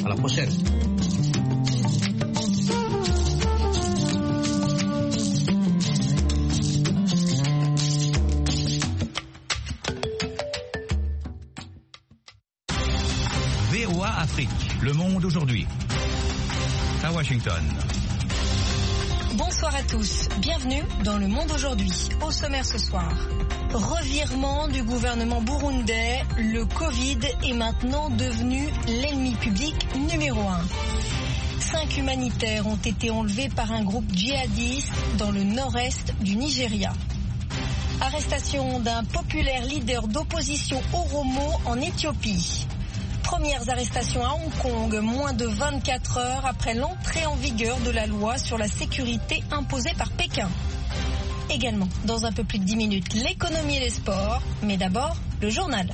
À la prochaine. VOA Afrique, le monde aujourd'hui. À Washington. Bonsoir à tous, bienvenue dans Le Monde aujourd'hui. Au sommaire ce soir, revirement du gouvernement burundais, le Covid est maintenant devenu l'ennemi public numéro 1. 5 humanitaires ont été enlevés par un groupe djihadiste dans le nord-est du Nigeria. Arrestation d'un populaire leader d'opposition Oromo en Éthiopie. Premières arrestations à Hong Kong, moins de 24 heures après l'entrée en vigueur de la loi sur la sécurité imposée par Pékin. Également, dans un peu plus de 10 minutes, l'économie et les sports, mais d'abord, le journal.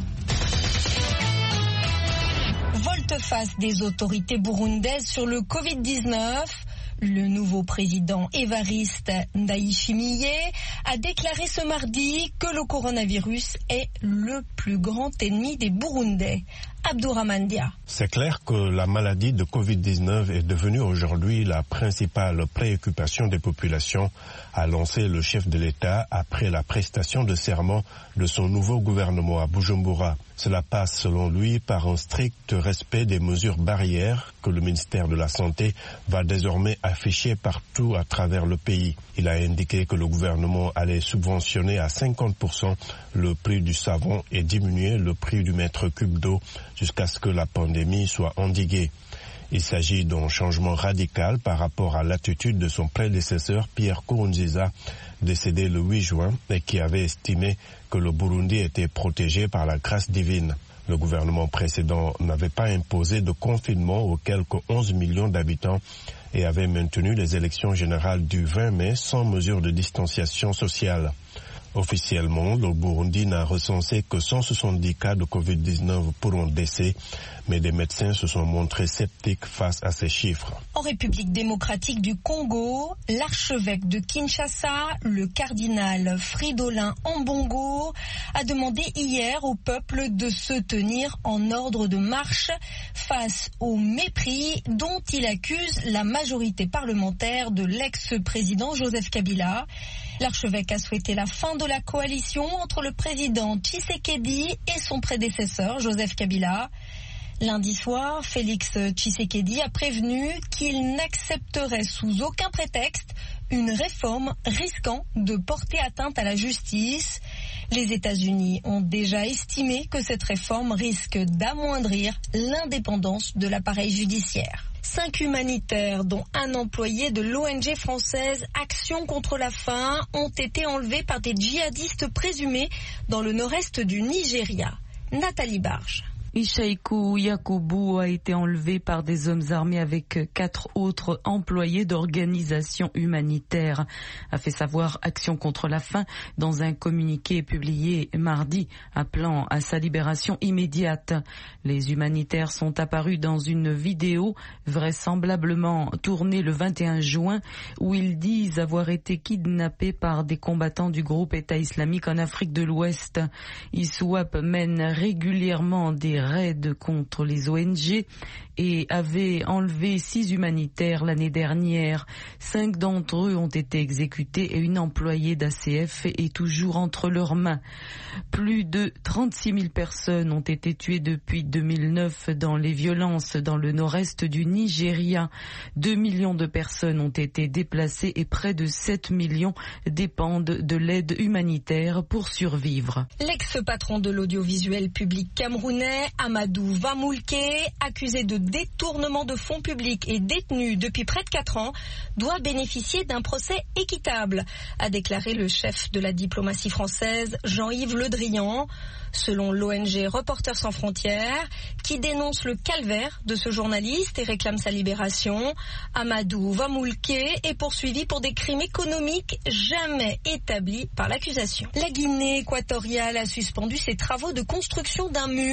Volte-face des autorités burundaises sur le Covid-19. Le nouveau président Évariste Ndayishimiye a déclaré ce mardi que le coronavirus est le plus grand ennemi des Burundais. Abdourahmane Dia. C'est clair que la maladie de Covid-19 est devenue aujourd'hui la principale préoccupation des populations, a lancé le chef de l'État après la prestation de serment de son nouveau gouvernement à Bujumbura. Cela passe selon lui par un strict respect des mesures barrières que le ministère de la Santé va désormais afficher partout à travers le pays. Il a indiqué que le gouvernement allait subventionner à 50% le prix du savon et diminuer le prix du mètre cube d'eau jusqu'à ce que la pandémie soit endiguée. Il s'agit d'un changement radical par rapport à l'attitude de son prédécesseur Pierre Nkurunziza, décédé le 8 juin et qui avait estimé que le Burundi était protégé par la grâce divine. Le gouvernement précédent n'avait pas imposé de confinement aux quelques 11 millions d'habitants et avait maintenu les élections générales du 20 mai sans mesure de distanciation sociale. Officiellement, le Burundi n'a recensé que 170 cas de Covid-19 pour un décès, mais des médecins se sont montrés sceptiques face à ces chiffres. En République démocratique du Congo, l'archevêque de Kinshasa, le cardinal Fridolin Ambongo, a demandé hier au peuple de se tenir en ordre de marche face au mépris dont il accuse la majorité parlementaire de l'ex-président Joseph Kabila. L'archevêque a souhaité la fin de la coalition entre le président Tshisekedi et son prédécesseur Joseph Kabila. Lundi soir, Félix Tshisekedi a prévenu qu'il n'accepterait sous aucun prétexte une réforme risquant de porter atteinte à la justice. Les États-Unis ont déjà estimé que cette réforme risque d'amoindrir l'indépendance de l'appareil judiciaire. 5 humanitaires, dont un employé de l'ONG française Action contre la faim, ont été enlevés par des djihadistes présumés dans le nord-est du Nigeria. Nathalie Barge. Ishaiku Yakubu a été enlevé par des hommes armés avec 4 autres employés d'organisations humanitaires, a fait savoir Action contre la faim dans un communiqué publié mardi appelant à sa libération immédiate. Les humanitaires sont apparus dans une vidéo vraisemblablement tournée le 21 juin où ils disent avoir été kidnappés par des combattants du groupe État islamique en Afrique de l'Ouest. ISWAP mène régulièrement des raids contre les ONG et avait enlevé 6 humanitaires l'année dernière. 5 d'entre eux ont été exécutés et une employée d'ACF est toujours entre leurs mains. Plus de 36 000 personnes ont été tuées depuis 2009 dans les violences dans le nord-est du Nigeria. 2 millions de personnes ont été déplacées et près de 7 millions dépendent de l'aide humanitaire pour survivre. L'ex-patron de l'audiovisuel public camerounais, Amadou Vamoulké, accusé de détournement de fonds publics et détenu depuis près de 4 ans, doit bénéficier d'un procès équitable, a déclaré le chef de la diplomatie française, Jean-Yves Le Drian. Selon l'ONG Reporters sans frontières, qui dénonce le calvaire de ce journaliste et réclame sa libération, Amadou Vamoulké est poursuivi pour des crimes économiques jamais établis par l'accusation. La Guinée équatoriale a suspendu ses travaux de construction d'un mur.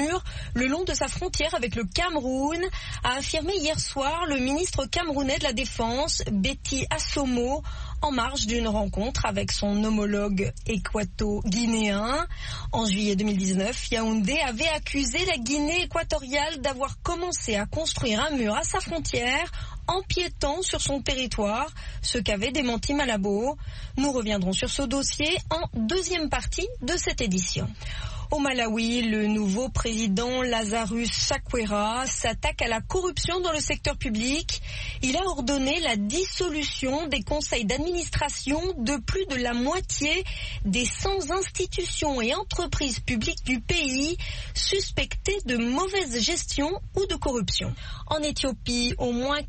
le long de sa frontière avec le Cameroun, a affirmé hier soir le ministre camerounais de la Défense, Betty Assomo, en marge d'une rencontre avec son homologue équato-guinéen. En juillet 2019, Yaoundé avait accusé la Guinée équatoriale d'avoir commencé à construire un mur à sa frontière, empiétant sur son territoire, ce qu'avait démenti Malabo. Nous reviendrons sur ce dossier en deuxième partie de cette édition. Au Malawi, le nouveau président Lazarus Chakwera s'attaque à la corruption dans le secteur public. Il a ordonné la dissolution des conseils d'administration de plus de la moitié des 100 institutions et entreprises publiques du pays suspectées de mauvaise gestion ou de corruption. En Éthiopie, au moins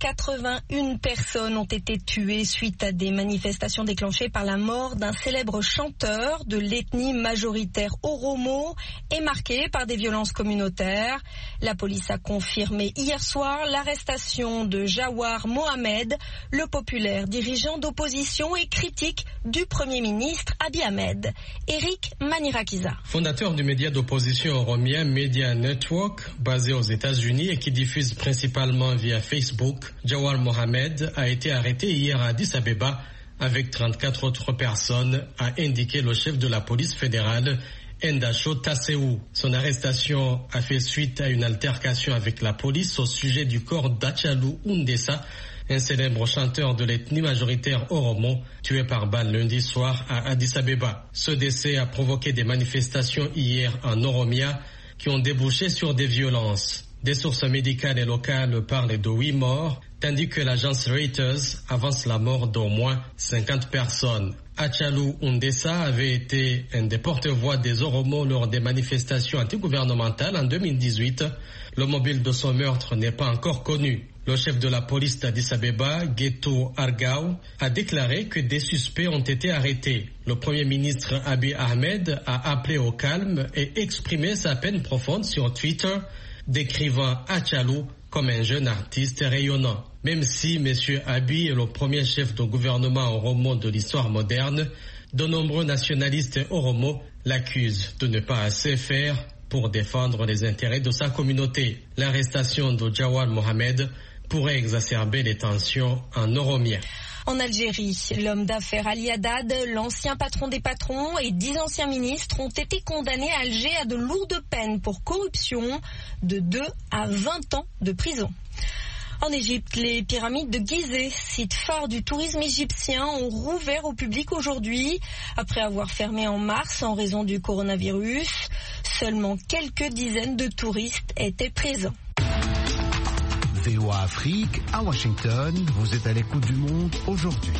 81 personnes ont été tuées suite à des manifestations déclenchées par la mort d'un célèbre chanteur de l'ethnie majoritaire Oromo et marquée par des violences communautaires. La police a confirmé hier soir l'arrestation de Jawar Mohamed, le populaire dirigeant d'opposition et critique du Premier ministre Abiy Ahmed. Eric Manirakiza. Fondateur du média d'opposition oromien Media Network, basé aux États-Unis et qui diffuse principalement via Facebook, Jawar Mohamed a été arrêté hier à Addis Abeba avec 34 autres personnes, a indiqué le chef de la police fédérale Endasho Tasewu. Son arrestation a fait suite à une altercation avec la police au sujet du corps d'Achalou Undessa, un célèbre chanteur de l'ethnie majoritaire Oromo, tué par balle lundi soir à Addis Abeba. Ce décès a provoqué des manifestations hier en Oromia qui ont débouché sur des violences. Des sources médicales et locales parlent de 8 morts, tandis que l'agence Reuters avance la mort d'au moins 50 personnes. Achalou Undessa avait été un des porte-voix des Oromo lors des manifestations antigouvernementales en 2018. Le mobile de son meurtre n'est pas encore connu. Le chef de la police d'Addis Abeba, Geto Argao, a déclaré que des suspects ont été arrêtés. Le Premier ministre Abiy Ahmed a appelé au calme et exprimé sa peine profonde sur Twitter, décrivant Achalou comme un jeune artiste rayonnant. Même si M. Abiy est le premier chef de gouvernement oromo de l'histoire moderne, de nombreux nationalistes oromo l'accusent de ne pas assez faire pour défendre les intérêts de sa communauté. L'arrestation de Jawar Mohamed pourrait exacerber les tensions en Oromia. En Algérie, l'homme d'affaires Ali Haddad, l'ancien patron des patrons et 10 anciens ministres ont été condamnés à Alger à de lourdes peines pour corruption, de 2 à 20 ans de prison. En Égypte, les pyramides de Gizeh, site phare du tourisme égyptien, ont rouvert au public aujourd'hui. Après avoir fermé en mars en raison du coronavirus, seulement quelques dizaines de touristes étaient présents. VOA Afrique, à Washington, vous êtes à l'écoute du monde aujourd'hui.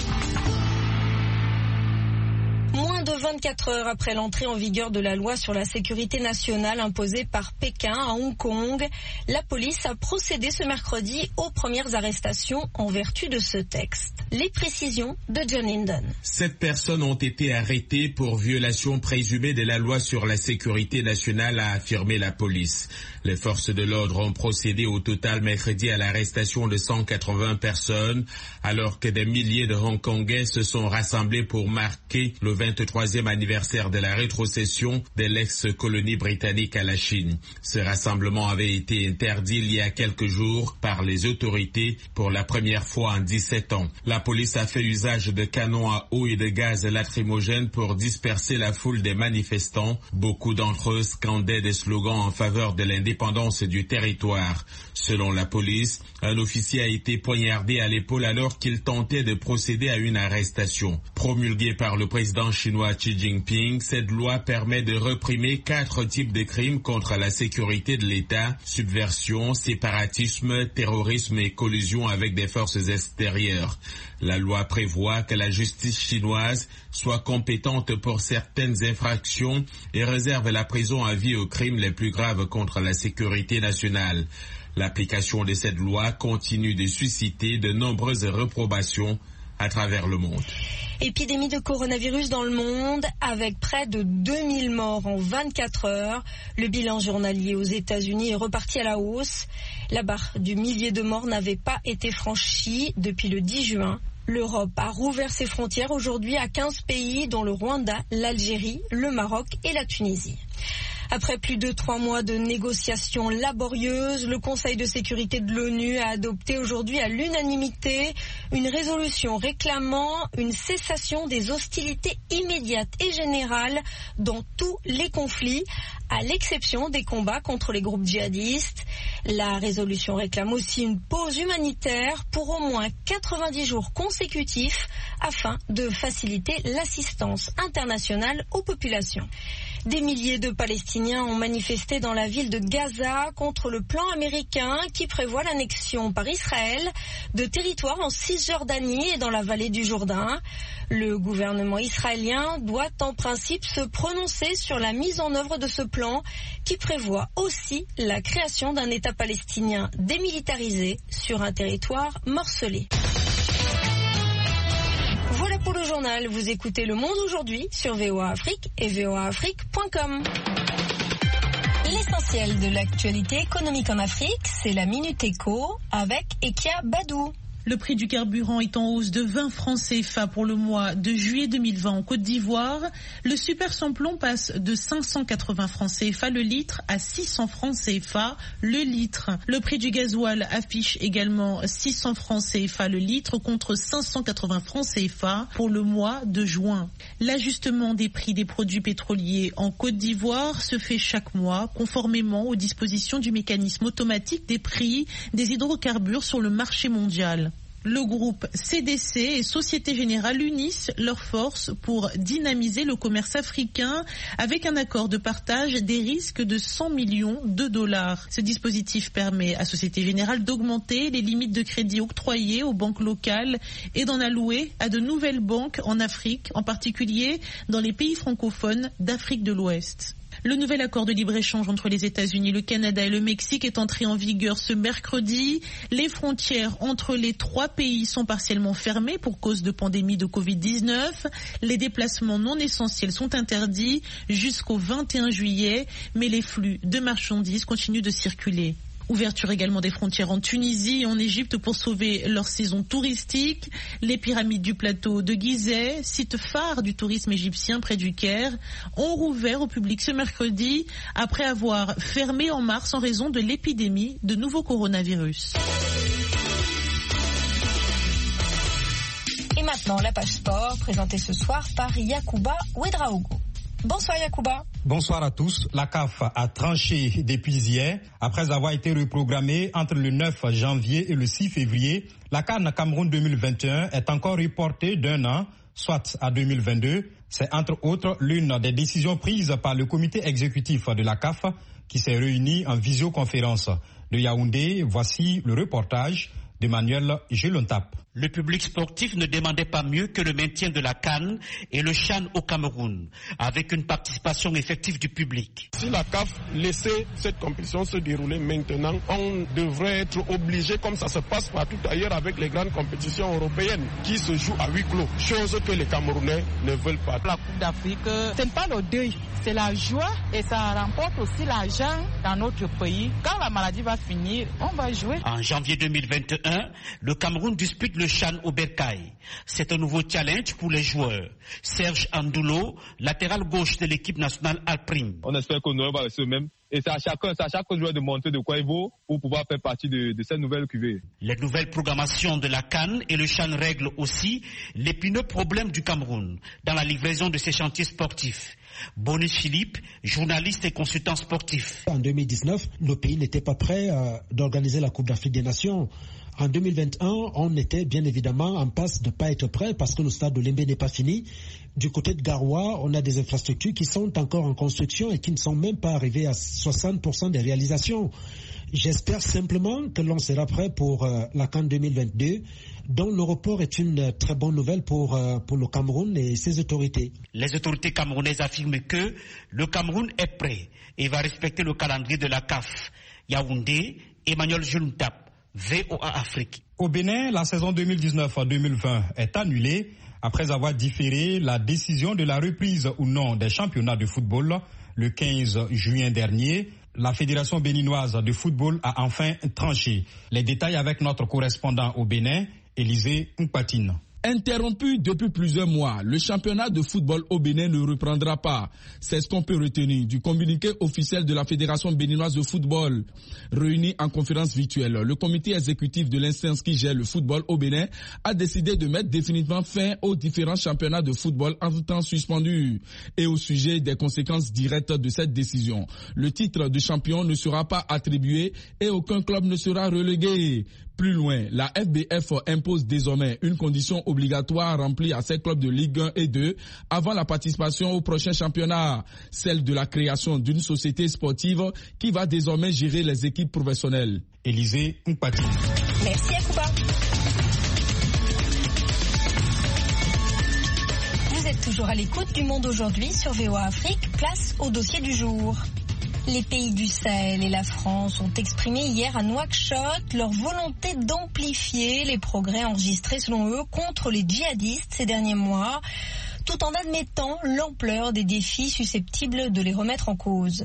Moins de 24 heures après l'entrée en vigueur de la loi sur la sécurité nationale imposée par Pékin à Hong Kong, la police a procédé ce mercredi aux premières arrestations en vertu de ce texte. Les précisions de John Hindon. 7 personnes ont été arrêtées pour violation présumée de la loi sur la sécurité nationale, a affirmé la police. Les forces de l'ordre ont procédé au total mercredi à l'arrestation de 180 personnes, alors que des milliers de Hongkongais se sont rassemblés pour marquer le 23e anniversaire de la rétrocession de l'ex-colonie britannique à la Chine. Ce rassemblement avait été interdit il y a quelques jours par les autorités pour la première fois en 17 ans. La police a fait usage de canons à eau et de gaz lacrymogènes pour disperser la foule des manifestants. Beaucoup d'entre eux scandaient des slogans en faveur de l'indépendance du territoire. Selon la police, un officier a été poignardé à l'épaule alors qu'il tentait de procéder à une arrestation. Promulguée par le président chinois Xi Jinping, cette loi permet de réprimer 4 types de crimes contre la sécurité de l'État: subversion, séparatisme, terrorisme et collusion avec des forces extérieures. La loi prévoit que la justice chinoise soit compétente pour certaines infractions et réserve la prison à vie aux crimes les plus graves contre la sécurité nationale. L'application de cette loi continue de susciter de nombreuses réprobations à travers le monde. Épidémie de coronavirus dans le monde, avec près de 2000 morts en 24 heures. Le bilan journalier aux États-Unis est reparti à la hausse. La barre du millier de morts n'avait pas été franchie depuis le 10 juin. L'Europe a rouvert ses frontières aujourd'hui à 15 pays, dont le Rwanda, l'Algérie, le Maroc et la Tunisie. Après plus de 3 mois de négociations laborieuses, le Conseil de sécurité de l'ONU a adopté aujourd'hui à l'unanimité une résolution réclamant une cessation des hostilités immédiates et générales dans tous les conflits, à l'exception des combats contre les groupes djihadistes. La résolution réclame aussi une pause humanitaire pour au moins 90 jours consécutifs afin de faciliter l'assistance internationale aux populations. Des milliers de Palestiniens ont manifesté dans la ville de Gaza contre le plan américain qui prévoit l'annexion par Israël de territoires en Cisjordanie et dans la vallée du Jourdain. Le gouvernement israélien doit en principe se prononcer sur la mise en œuvre de ce plan qui prévoit aussi la création d'un État palestinien démilitarisé sur un territoire morcelé. Voilà pour le journal. Vous écoutez Le Monde aujourd'hui sur VOA Afrique et voaafrique.com. L'essentiel de l'actualité économique en Afrique, c'est la Minute Éco avec Ekia Badou. Le prix du carburant est en hausse de 20 francs CFA pour le mois de juillet 2020 en Côte d'Ivoire. Le super samplon passe de 580 francs CFA le litre à 600 francs CFA le litre. Le prix du gasoil affiche également 600 francs CFA le litre contre 580 francs CFA pour le mois de juin. L'ajustement des prix des produits pétroliers en Côte d'Ivoire se fait chaque mois conformément aux dispositions du mécanisme automatique des prix des hydrocarbures sur le marché mondial. Le groupe CDC et Société Générale unissent leurs forces pour dynamiser le commerce africain avec un accord de partage des risques de 100 millions de dollars. Ce dispositif permet à Société Générale d'augmenter les limites de crédit octroyées aux banques locales et d'en allouer à de nouvelles banques en Afrique, en particulier dans les pays francophones d'Afrique de l'Ouest. Le nouvel accord de libre-échange entre les États-Unis, le Canada et le Mexique est entré en vigueur ce mercredi. Les frontières entre les 3 pays sont partiellement fermées pour cause de pandémie de Covid-19. Les déplacements non essentiels sont interdits jusqu'au 21 juillet, mais les flux de marchandises continuent de circuler. Ouverture également des frontières en Tunisie et en Égypte pour sauver leur saison touristique. Les pyramides du plateau de Gizeh, site phare du tourisme égyptien près du Caire, ont rouvert au public ce mercredi après avoir fermé en mars en raison de l'épidémie de nouveau coronavirus. Et maintenant, la page sport présentée ce soir par Yacouba Ouedraogo. Bonsoir Yacouba. Bonsoir à tous. La CAF a tranché depuis hier. Après avoir été reprogrammée entre le 9 janvier et le 6 février, la CAN Cameroun 2021 est encore reportée d'un an, soit à 2022. C'est entre autres l'une des décisions prises par le comité exécutif de la CAF qui s'est réuni en visioconférence. De Yaoundé, voici le reportage de Manuel Gelontap. Le public sportif ne demandait pas mieux que le maintien de la CAN et le CHAN au Cameroun, avec une participation effective du public. Si la CAF laissait cette compétition se dérouler maintenant, on devrait être obligé, comme ça se passe partout ailleurs avec les grandes compétitions européennes, qui se jouent à huis clos, chose que les Camerounais ne veulent pas. La Coupe d'Afrique, ce n'est pas le deuil, c'est la joie et ça remporte aussi l'argent dans notre pays. Quand la maladie va finir, on va jouer. En janvier 2021, le Cameroun dispute le CHAN au Bercail. C'est un nouveau challenge pour les joueurs. Serge Andoulo, latéral gauche de l'équipe nationale alpine. On espère qu'on va rester même. Et c'est à chaque joueur de montrer de quoi il vaut pour pouvoir faire partie de cette nouvelle cuvée. Les nouvelles programmations de la CAN et le CHAN règlent aussi l'épineux problème du Cameroun dans la livraison de ses chantiers sportifs. Bonis Philippe, journaliste et consultant sportif. En 2019, le pays n'était pas prêt d'organiser la Coupe d'Afrique des Nations. En 2021, on était bien évidemment en passe de ne pas être prêt parce que le stade de Lembe n'est pas fini. Du côté de Garoua, on a des infrastructures qui sont encore en construction et qui ne sont même pas arrivées à 60% des réalisations. J'espère simplement que l'on sera prêt pour la CAN 2022, dont le report est une très bonne nouvelle pour le Cameroun et ses autorités. Les autorités camerounaises affirment que le Cameroun est prêt et va respecter le calendrier de la CAF. Yaoundé, Emmanuel Juntap. VOA Afrique. Au Bénin, la saison 2019-2020 est annulée après avoir différé la décision de la reprise ou non des championnats de football le 15 juin dernier. La Fédération béninoise de football a enfin tranché. Les détails avec notre correspondant au Bénin, Élisée Mpatine. Interrompu depuis plusieurs mois, le championnat de football au Bénin ne reprendra pas. C'est ce qu'on peut retenir du communiqué officiel de la Fédération béninoise de football. Réuni en conférence virtuelle, le comité exécutif de l'instance qui gère le football au Bénin a décidé de mettre définitivement fin aux différents championnats de football en tout temps suspendus. Et au sujet des conséquences directes de cette décision, le titre de champion ne sera pas attribué et aucun club ne sera relégué. Plus loin, la FBF impose désormais une condition obligatoire remplie à ses clubs de Ligue 1 et 2 avant la participation au prochain championnat, celle de la création d'une société sportive qui va désormais gérer les équipes professionnelles. Élisée Mpati. Merci Akouba. Vous êtes toujours à l'écoute du Monde aujourd'hui sur VOA Afrique, place au dossier du jour. Les pays du Sahel et la France ont exprimé hier à Nouakchott leur volonté d'amplifier les progrès enregistrés selon eux contre les djihadistes ces derniers mois, tout en admettant l'ampleur des défis susceptibles de les remettre en cause.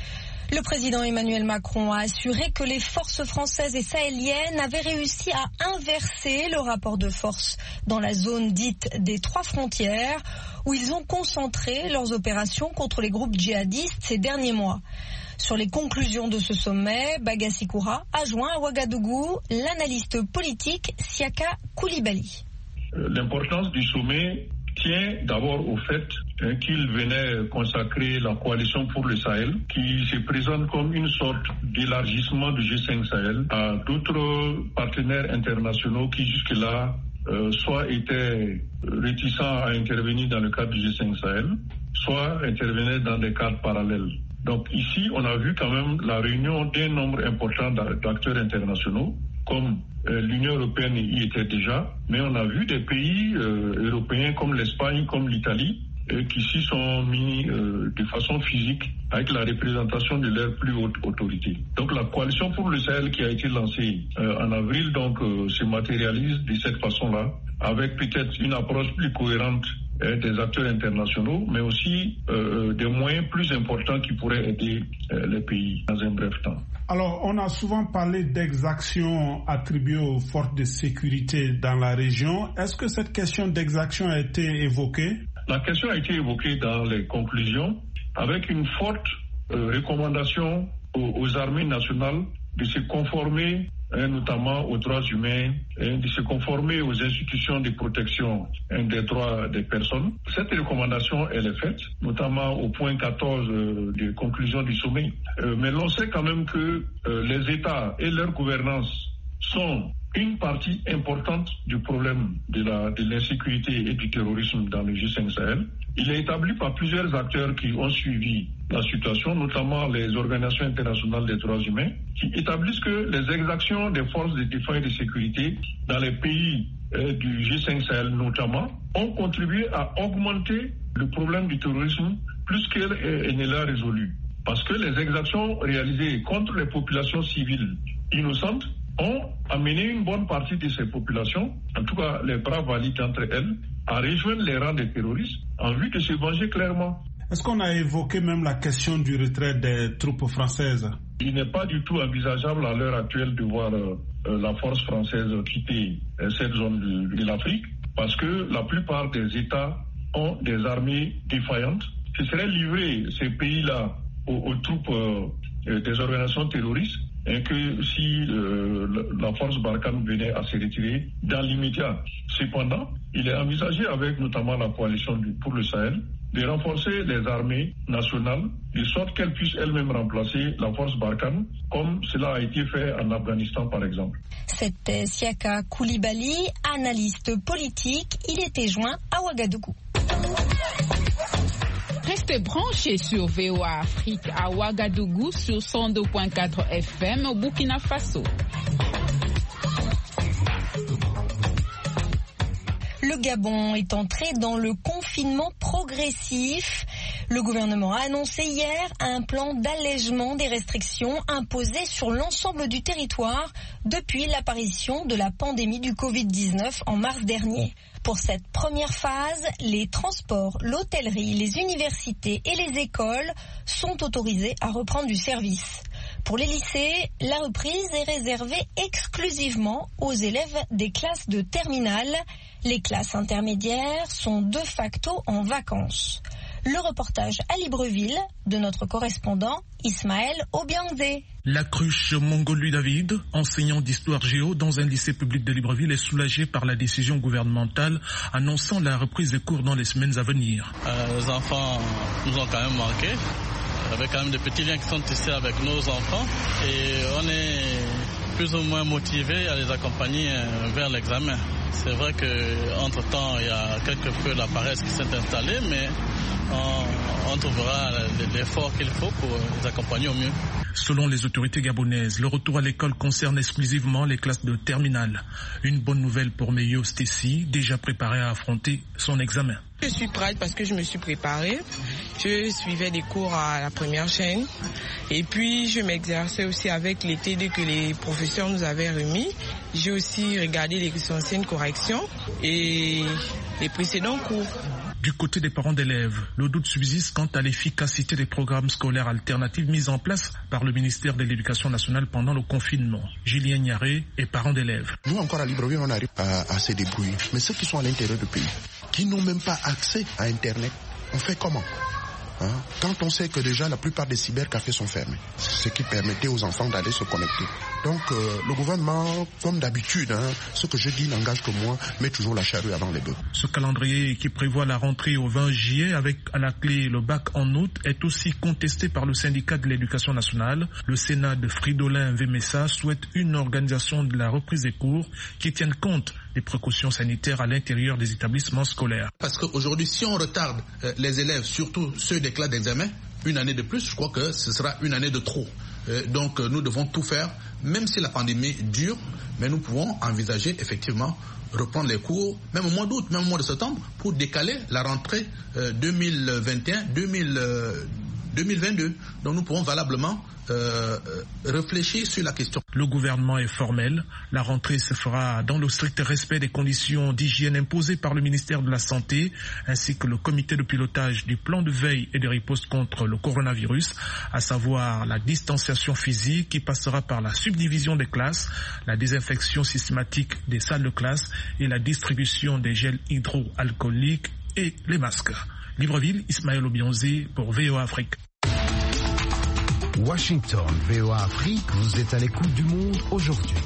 Le président Emmanuel Macron a assuré que les forces françaises et sahéliennes avaient réussi à inverser le rapport de force dans la zone dite des 3 frontières, où ils ont concentré leurs opérations contre les groupes djihadistes ces derniers mois. Sur les conclusions de ce sommet, Bagassi Koura a joint à Ouagadougou l'analyste politique Siaka Koulibaly. L'importance du sommet tient d'abord au fait qu'il venait consacrer la coalition pour le Sahel, qui se présente comme une sorte d'élargissement du G5 Sahel à d'autres partenaires internationaux qui jusque-là soit étaient réticents à intervenir dans le cadre du G5 Sahel, soit intervenaient dans des cadres parallèles. Donc ici, on a vu quand même la réunion d'un nombre important d'acteurs internationaux, comme l'Union européenne y était déjà, mais on a vu des pays européens comme l'Espagne, comme l'Italie, qui s'y sont mis de façon physique avec la représentation de leurs plus hautes autorités. Donc la coalition pour le Sahel qui a été lancée en avril se matérialise de cette façon-là, avec peut-être une approche plus cohérente des acteurs internationaux, mais aussi des moyens plus importants qui pourraient aider les pays dans un bref temps. Alors, on a souvent parlé d'exactions attribuées aux forces de sécurité dans la région. Est-ce que cette question d'exaction a été évoquée? La question a été évoquée dans les conclusions avec une forte recommandation aux armées nationales de se conformer notamment aux droits humains, de se conformer aux institutions de protection des droits des personnes. Cette recommandation, elle est faite, notamment au point 14 des conclusions du sommet. Mais l'on sait quand même que les États et leur gouvernance sont une partie importante du problème de l'insécurité et du terrorisme dans le G5 Sahel. Il est établi par plusieurs acteurs qui ont suivi la situation, notamment les organisations internationales des droits humains, qui établissent que les exactions des forces de défense et de sécurité dans les pays du G5 Sahel notamment ont contribué à augmenter le problème du terrorisme plus qu'elle ne l'a résolu. Parce que les exactions réalisées contre les populations civiles innocentes ont amené une bonne partie de ces populations, en tout cas les braves valides d'entre elles, à rejoindre les rangs des terroristes en vue de se venger clairement. Est-ce qu'on a évoqué même la question du retrait des troupes françaises? Il n'est pas du tout envisageable à l'heure actuelle de voir la force française quitter cette zone de l'Afrique, parce que la plupart des États ont des armées défaillantes. Ce serait livrer ces pays-là aux troupes des organisations terroristes, et que si la force Barkhane venait à se retirer dans l'immédiat. Cependant, il est envisagé avec notamment la coalition pour le Sahel de renforcer les armées nationales de sorte qu'elles puissent elles-mêmes remplacer la force Barkhane, comme cela a été fait en Afghanistan par exemple. C'était Siaka Koulibaly, analyste politique. Il était joint à Ouagadougou. Restez branchés sur VOA Afrique à Ouagadougou sur 102.4 FM au Burkina Faso. Le Gabon est entré dans le confinement progressif. Le gouvernement a annoncé hier un plan d'allègement des restrictions imposées sur l'ensemble du territoire depuis l'apparition de la pandémie du Covid-19 en mars dernier. Pour cette première phase, les transports, l'hôtellerie, les universités et les écoles sont autorisés à reprendre du service. Pour les lycées, la reprise est réservée exclusivement aux élèves des classes de terminale. Les classes intermédiaires sont de facto en vacances. Le reportage à Libreville de notre correspondant Ismaël Obiangze. La cruche Mongolu David, enseignant d'histoire géo dans un lycée public de Libreville, est soulagé par la décision gouvernementale annonçant la reprise des cours dans les semaines à venir. Les enfants nous ont quand même manqué. Il y avait quand même des petits liens qui sont tissés avec nos enfants et on est plus ou moins motivés à les accompagner vers l'examen. C'est vrai qu'entre-temps, il y a quelques feux de la paresse qui s'est installé, mais on trouvera l'effort qu'il faut pour les accompagner au mieux. Selon les autorités gabonaises, le retour à l'école concerne exclusivement les classes de terminale. Une bonne nouvelle pour Meyo Stécie, déjà préparée à affronter son examen. Je suis prête parce que je me suis préparée. Je suivais des cours à la première chaîne et puis je m'exerçais aussi avec les TD que les professeurs nous avaient remis. J'ai aussi regardé les anciennes corrections et les précédents cours. Du côté des parents d'élèves, le doute subsiste quant à l'efficacité des programmes scolaires alternatifs mis en place par le ministère de l'Éducation nationale pendant le confinement. Julien Niaré est parent d'élèves. Nous encore à Libreville, on arrive à se débrouiller. Mais ceux qui sont à l'intérieur du pays, qui n'ont même pas accès à Internet, on fait comment ? Quand on sait que déjà la plupart des cybercafés sont fermés, ce qui permettait aux enfants d'aller se connecter. Donc le gouvernement, comme d'habitude, ce que je dis n'engage que moi, met toujours la charrue avant les bœufs. Ce calendrier qui prévoit la rentrée au 20 juillet avec à la clé le bac en août est aussi contesté par le syndicat de l'éducation nationale. Le Sénat de Fridolin Vemessa souhaite une organisation de la reprise des cours qui tienne compte des précautions sanitaires à l'intérieur des établissements scolaires. Parce qu'aujourd'hui, si on retarde les élèves, surtout ceux des classes d'examen, une année de plus, je crois que ce sera une année de trop. Donc nous devons tout faire, même si la pandémie dure, mais nous pouvons envisager effectivement reprendre les cours, même au mois d'août, même au mois de septembre, pour décaler la rentrée 2021-2022. Donc nous pourrons valablement réfléchir sur la question. Le gouvernement est formel. La rentrée se fera dans le strict respect des conditions d'hygiène imposées par le ministère de la Santé ainsi que le comité de pilotage du plan de veille et de riposte contre le coronavirus, à savoir la distanciation physique qui passera par la subdivision des classes, la désinfection systématique des salles de classe et la distribution des gels hydroalcooliques et les masques. Libreville, Ismaël Obiangze pour VOA Afrique. Washington, VOA Afrique, vous êtes à l'écoute du monde aujourd'hui.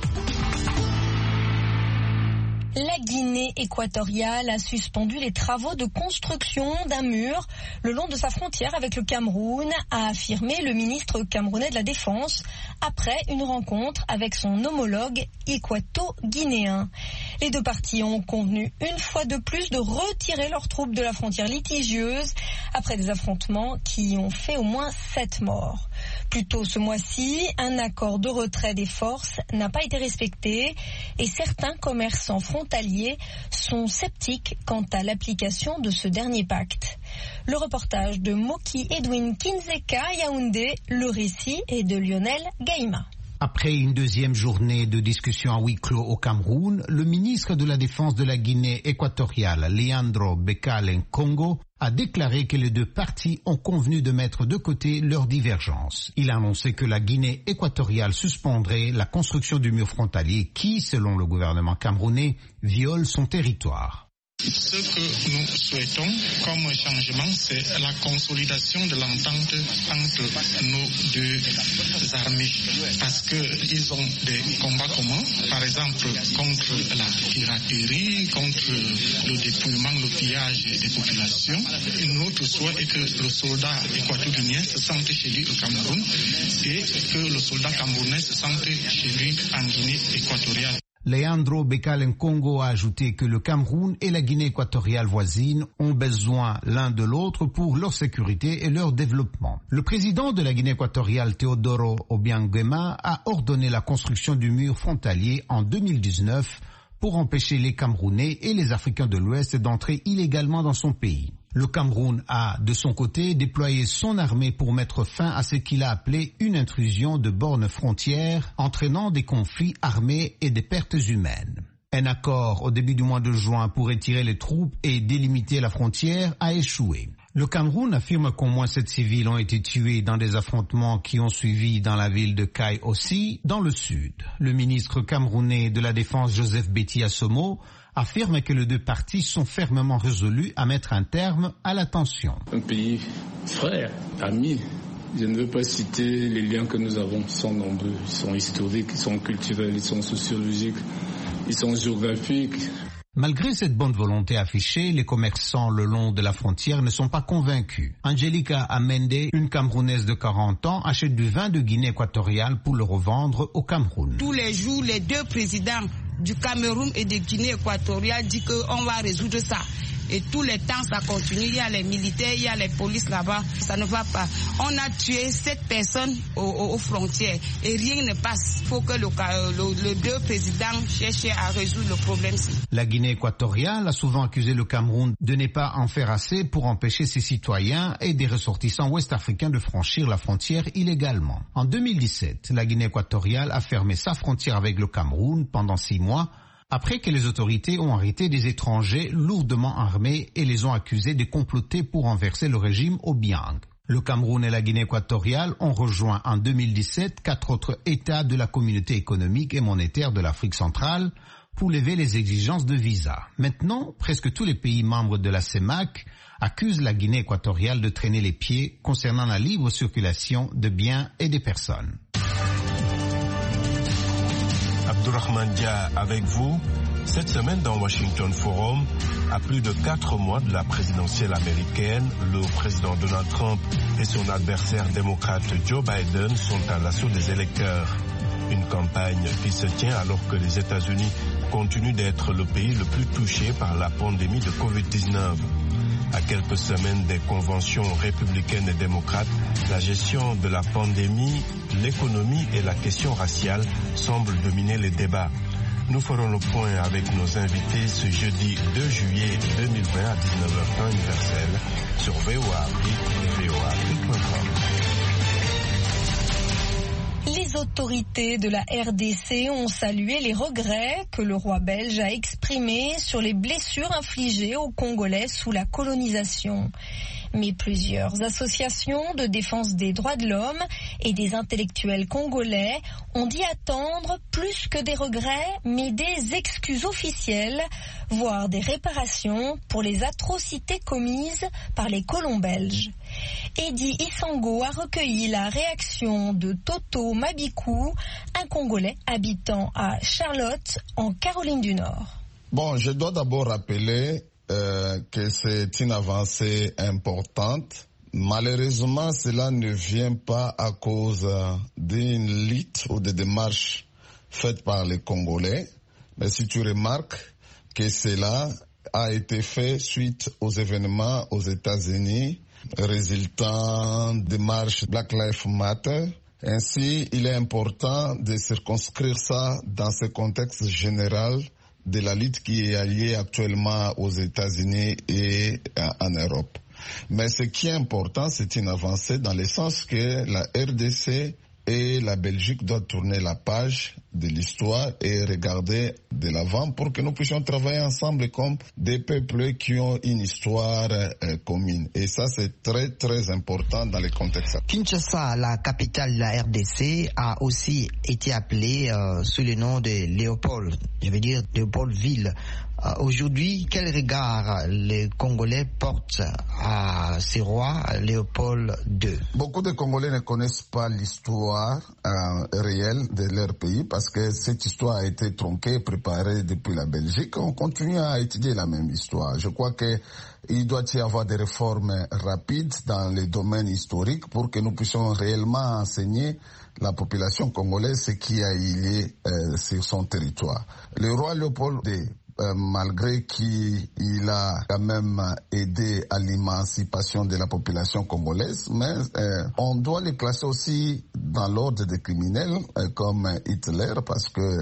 La Guinée équatoriale a suspendu les travaux de construction d'un mur le long de sa frontière avec le Cameroun, a affirmé le ministre camerounais de la Défense après une rencontre avec son homologue équato-guinéen. Les deux parties ont convenu une fois de plus de retirer leurs troupes de la frontière litigieuse après des affrontements qui ont fait au moins 7 morts. Plus tôt ce mois-ci, un accord de retrait des forces n'a pas été respecté et certains commerçants frontaliers sont sceptiques quant à l'application de ce dernier pacte. Le reportage de Moki Edwin Kinzeka Yaoundé, le récit est de Lionel Gaïma. Après une deuxième journée de discussion à huis clos au Cameroun, le ministre de la Défense de la Guinée équatoriale, Leandro Bekale Nkongo, a déclaré que les deux parties ont convenu de mettre de côté leurs divergences. Il a annoncé que la Guinée équatoriale suspendrait la construction du mur frontalier qui, selon le gouvernement camerounais, viole son territoire. Ce que nous souhaitons comme changement, c'est la consolidation de l'entente entre nos deux armées. Parce qu'ils ont des combats communs, par exemple contre la piraterie, contre le dépouillement, le pillage des populations. Notre souhait est que le soldat équato-guinéen se sente chez lui au Cameroun et que le soldat camerounais se sente chez lui en Guinée équatoriale. Leandro Bekale Nkongo a ajouté que le Cameroun et la Guinée équatoriale voisine ont besoin l'un de l'autre pour leur sécurité et leur développement. Le président de la Guinée équatoriale, Teodoro Obiangema, a ordonné la construction du mur frontalier en 2019 pour empêcher les Camerounais et les Africains de l'Ouest d'entrer illégalement dans son pays. Le Cameroun a, de son côté, déployé son armée pour mettre fin à ce qu'il a appelé une intrusion de bornes frontières, entraînant des conflits armés et des pertes humaines. Un accord au début du mois de juin pour retirer les troupes et délimiter la frontière a échoué. Le Cameroun affirme qu'au moins 7 civils ont été tués dans des affrontements qui ont suivi dans la ville de Kai aussi, dans le sud. Le ministre camerounais de la Défense, Joseph Betty Assomo, affirme que les deux parties sont fermement résolues à mettre un terme à la tension. Un pays frère, ami. Je ne veux pas citer les liens que nous avons, ils sont nombreux, ils sont historiques, ils sont culturels, ils sont sociologiques, ils sont géographiques. Malgré cette bonne volonté affichée, les commerçants le long de la frontière ne sont pas convaincus. Angelica Amende, une Camerounaise de 40 ans, achète du vin de Guinée équatoriale pour le revendre au Cameroun. Tous les jours, les deux présidents du Cameroun et de Guinée équatoriale disent qu'on va résoudre ça. Et tout le temps, ça continue. Il y a les militaires, il y a les polices là-bas. Ça ne va pas. On a tué 7 personnes aux frontières et rien ne passe. Il faut que les deux présidents cherchent à résoudre le problème. La Guinée équatoriale a souvent accusé le Cameroun de ne pas en faire assez pour empêcher ses citoyens et des ressortissants ouest-africains de franchir la frontière illégalement. En 2017, la Guinée équatoriale a fermé sa frontière avec le Cameroun pendant 6 mois après que les autorités ont arrêté des étrangers lourdement armés et les ont accusés de comploter pour renverser le régime au Biang. Le Cameroun et la Guinée équatoriale ont rejoint en 2017 4 autres États de la communauté économique et monétaire de l'Afrique centrale pour lever les exigences de visa. Maintenant, presque tous les pays membres de la CEMAC accusent la Guinée équatoriale de traîner les pieds concernant la libre circulation de biens et des personnes. Abdourahmane Dia avec vous. Cette semaine dans Washington Forum, à plus de 4 mois de la présidentielle américaine, le président Donald Trump et son adversaire démocrate Joe Biden sont à l'assaut des électeurs. Une campagne qui se tient alors que les États-Unis continuent d'être le pays le plus touché par la pandémie de Covid-19. À quelques semaines des conventions républicaines et démocrates, la gestion de la pandémie, l'économie et la question raciale semblent dominer les débats. Nous ferons le point avec nos invités ce jeudi 2 juillet 2020 à 19h universel sur VOA Afrique et voaafrique.com. Les autorités de la RDC ont salué les regrets que le roi belge a exprimés sur les blessures infligées aux Congolais sous la colonisation. Mais plusieurs associations de défense des droits de l'homme et des intellectuels congolais ont dit attendre plus que des regrets, mais des excuses officielles, voire des réparations pour les atrocités commises par les colons belges. Eddie Isango a recueilli la réaction de Toto Mabikou, un Congolais habitant à Charlotte, en Caroline du Nord. Bon, je dois d'abord rappeler que c'est une avancée importante. Malheureusement, cela ne vient pas à cause d'une lutte ou de démarches faites par les Congolais. Mais si tu remarques que cela a été fait suite aux événements aux États-Unis résultant des marches Black Lives Matter. Ainsi, il est important de circonscrire ça dans ce contexte général de la lutte qui est alliée actuellement aux États-Unis et en Europe. Mais ce qui est important, c'est une avancée dans le sens que la RDC et la Belgique doivent tourner la page de l'histoire et regarder de l'avant pour que nous puissions travailler ensemble comme des peuples qui ont une histoire commune. Et ça, c'est très, très important dans le contexte. Kinshasa, la capitale de la RDC, a aussi été appelée sous le nom de Léopold, je veux dire Léopoldville. Aujourd'hui, quel regard les Congolais portent à ce roi Léopold II? Beaucoup de Congolais ne connaissent pas l'histoire réelle de leur pays parce que cette histoire a été tronquée, préparée depuis la Belgique. On continue à étudier la même histoire. Je crois qu'il doit y avoir des réformes rapides dans les domaines historiques pour que nous puissions réellement enseigner la population congolaise ce qui a eu lieu sur son territoire. Le roi Léopold II, malgré qu'il a quand même aidé à l'émancipation de la population congolaise, mais on doit le classer aussi dans l'ordre des criminels comme Hitler parce que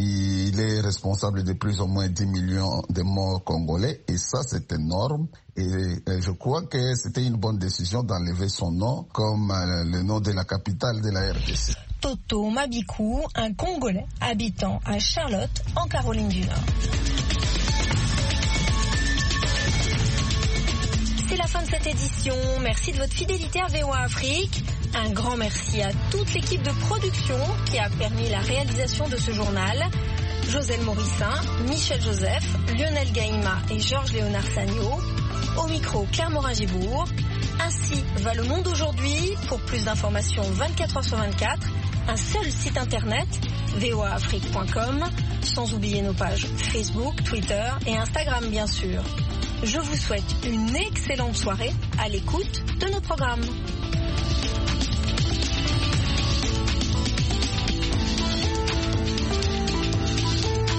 il est responsable de plus ou moins 10 millions de morts congolais et ça c'est énorme et je crois que c'était une bonne décision d'enlever son nom comme le nom de la capitale de la RDC. Toto Mabikou, un Congolais habitant à Charlotte, en Caroline du Nord. c'est la fin de cette édition. Merci de votre fidélité à VOA Afrique. Un grand merci à toute l'équipe de production qui a permis la réalisation de ce journal. Joselle Morissin, Michel Joseph, Lionel Gaïma et Georges Léonard Sagno. Au micro, Claire Morin-Gibourg. Ainsi va le monde aujourd'hui. Pour plus d'informations 24h/24, un seul site internet, voaafrique.com, sans oublier nos pages Facebook, Twitter et Instagram bien sûr. Je vous souhaite une excellente soirée à l'écoute de nos programmes.